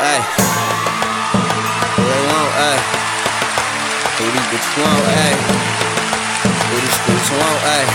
ayy. Who they want, ayy. Who these bitches want, ayy. Who these bitches want, ayy.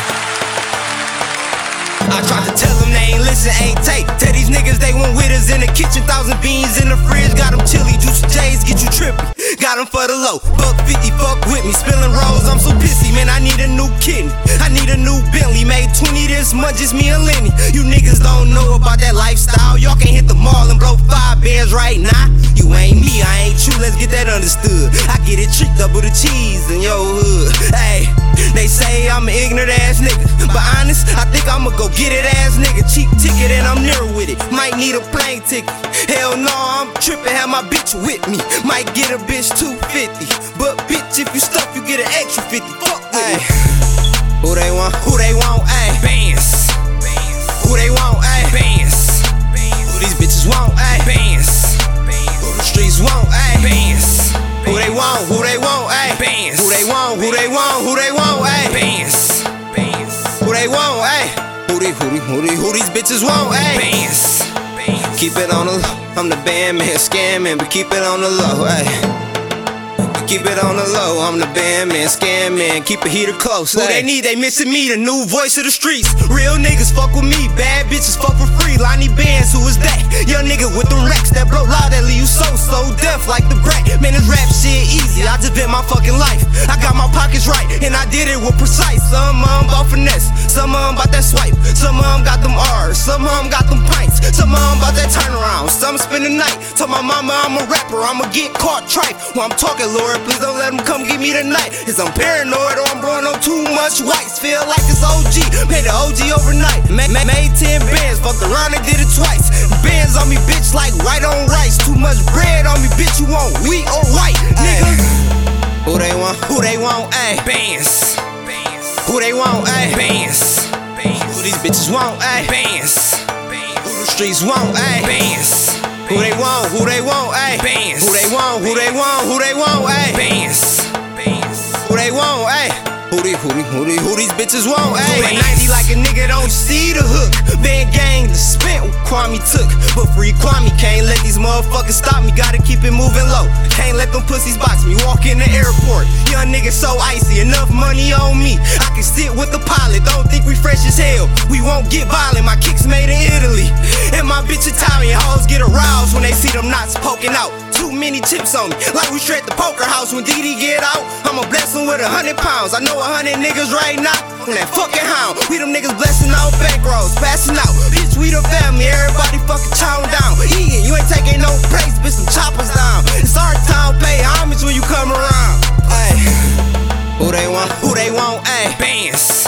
I tried to tell them they ain't listen, ain't take. Tell these niggas they want with us in the kitchen. 1,000 beans in the fridge, got them chili. Juicy J's get you trippy. Got them for the low. $1.50, fuck with me. Spilling rolls, I'm so pissy, man. I need a new kidney. I need a new Bentley. Made 20 this month, just me and Lenny. You niggas don't know about that lifestyle. Y'all can't hit the mall and blow 5 bands right now. You ain't me, I ain't you, let's get that understood. I get it tricked up with the cheese in your hood. Hey, they say I'm an ignorant ass nigga, but honest, I think I'ma go get it ass nigga. Cheap ticket and I'm near with it. Might need a plane ticket. Hell no, I'm trippin', have my bitch with me. Might get a bitch 250, but bitch, if you stuck, you get an extra 50. Fuck with me. Who they want? Who they want? Ayy, bands. Who they want? Ayy, bands. Who these bitches want? Ayy, bands. Who the streets want? Ayy, bands. Who they want? Who they want? Ayy, bands. Who they want? Who they want? Who they want? Ayy, bands. Who they want? Ayy. Who these bitches want? Ayy, bands. Keep it on the low. I'm the band man, scamming, but keep it on the low. Ayy. Keep it on the low, I'm the band man, scam man, keep a heater close. Who they need, they missing me, the new voice of the streets. Real niggas fuck with me, bad bitches fuck for free. Lonnie Bands, who is that? Young nigga with them racks that blow loud, that leave you so deaf like the brat. Man, this rap shit easy, I just bent my fucking life. I got my pockets right, and I did it with precise. Some of them bout finesse, some of them bout that swipe. Some of them got them R's, some of them got them pints. Some of them bout that turnaround, some spend the night. Told my mama I'm a rapper, I'ma get caught tripe. When I'm talking, Lord, please don't let them come get me tonight. Cause I'm paranoid or I'm blowing on too much whites. Feel like it's OG, paid the OG overnight. Made 10 bands, fucked around and did it twice. Bands on me, bitch, like white on rice. Too much bread on me, bitch, you want wheat or white, nigga. Who they want? Who they want? Ayy, bands. Who they want? Ayy, bands. Who these bitches want? Ayy, bands. Who the streets want? Ayy, bands. Who they want? Who they want? Ayy, bands. Who they want? Who they want? Who they want? Ayy, bands. Who they want? Ayy. Who these bitches want? Ayy, 90 like a nigga don't see the hook. Van gang, the spent what Kwame took, but free Kwame can't let these motherfuckers stop me. Gotta keep it moving low. Can't let them pussies box me. Walk in the airport, young nigga so icy. Enough money on me, I can sit with the pilot. Don't think we fresh as hell. We won't get violent. My kicks made in Italy, and my bitch Italian. Hoes get aroused when they see them knots poking out. Too many chips on me, like we straight the poker house. When DD get out, I'ma bless him with 100 pounds. I know 100 niggas right now on that fucking hound. We them niggas blessing out bankrolls, passing out. Bitch, we the family, everybody fucking chowing down. Eating, you ain't taking no place, bitch, some choppers down. It's our town, pay homage when you come around. Ayy, who they want? Who they want? Ayy, bands.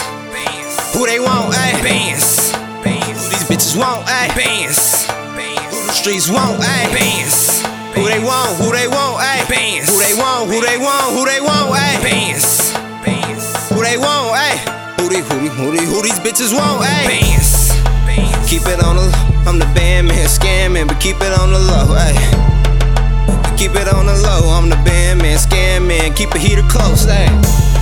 Who they want? Ayy, bands. Who these bitches want? Ayy, bands. Who the streets want? Ayy, bands. Who they want? Who they want? Ayy, bands. Who they want? Who they want? Who they want? Ayy, bands. Who they want? Ayy. Who these bitches want? Ayy, bands. Keep it on the low. I'm the band man, scamming, but keep it on the low. Ayy, keep it on the low. I'm the band man, scamming, keep a heater close. Ayy.